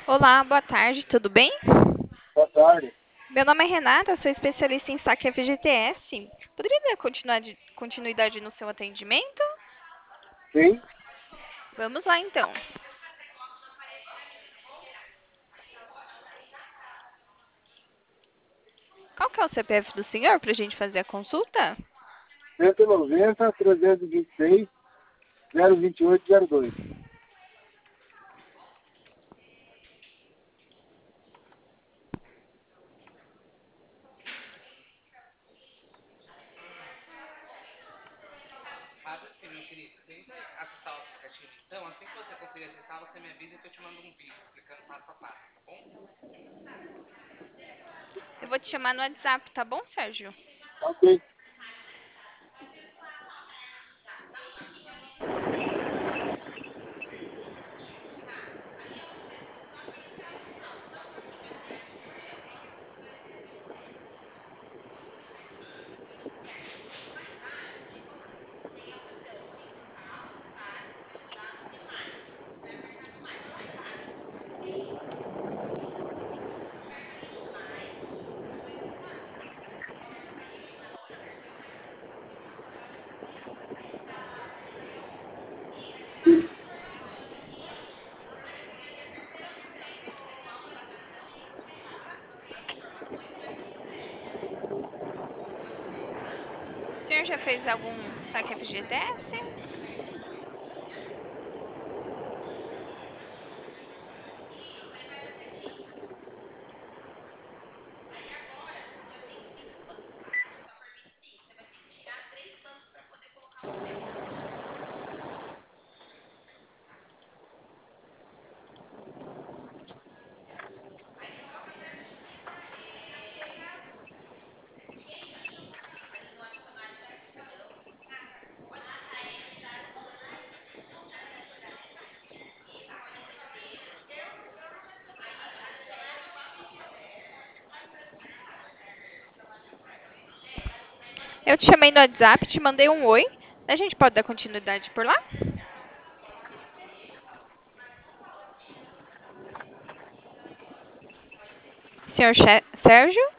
Olá, boa tarde, tudo bem? Boa tarde. Meu nome é Renata, sou especialista em saque FGTS. Poderia dar continuidade no seu atendimento? Sim, Vamos lá então. Qual que é o CPF do senhor para a gente fazer a consulta? 190, 326, 02802. Eu vou te chamar no WhatsApp, tá bom, Sérgio? Ok. O senhor já fez algum saque FGTS? Eu te chamei no WhatsApp, te mandei um oi. A gente pode dar continuidade por lá? Senhor Sérgio?